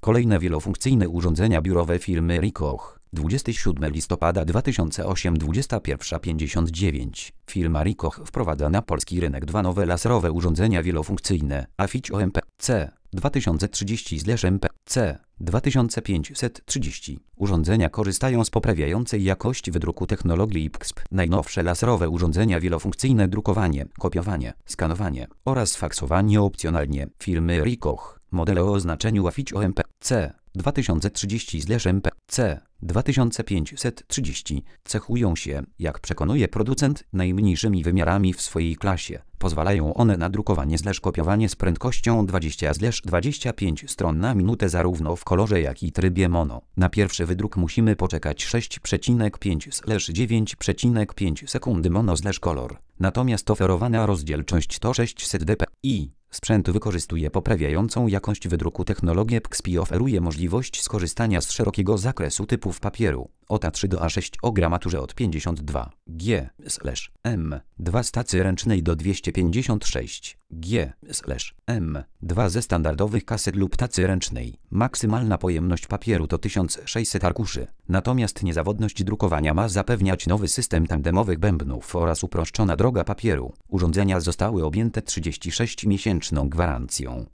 Kolejne wielofunkcyjne urządzenia biurowe firmy Ricoh. 27 listopada 2008 21:59. Firma Ricoh wprowadza na polski rynek dwa nowe laserowe urządzenia wielofunkcyjne Aficio MPC 2030/MPC 2530. Urządzenia korzystają z poprawiającej jakości wydruku technologii IPXP. Najnowsze laserowe urządzenia wielofunkcyjne drukowanie, kopiowanie, skanowanie oraz faksowanie opcjonalnie firmy Ricoh. Modele o oznaczeniu Aficio MPC 2030/MPC 2530 cechują się, jak przekonuje producent, najmniejszymi wymiarami w swojej klasie. Pozwalają one na drukowanie kopiowanie z prędkością 20/25 stron na minutę zarówno w kolorze, jak i trybie mono. Na pierwszy wydruk musimy poczekać 6,5/9,5 sekundy mono/kolor. Natomiast oferowana rozdzielczość to 600 dpi. Sprzęt wykorzystuje poprawiającą jakość wydruku technologię PXP i oferuje możliwość skorzystania z szerokiego zakresu typów papieru od A3 do A6 o gramaturze od 52 G/M, 2 z tacy ręcznej do 256 G/M, 2 ze standardowych kaset lub tacy ręcznej. Maksymalna pojemność papieru to 1600 arkuszy. Natomiast niezawodność drukowania ma zapewniać nowy system tandemowych bębnów oraz uproszczona droga papieru. Urządzenia zostały objęte 36-miesięczną gwarancją.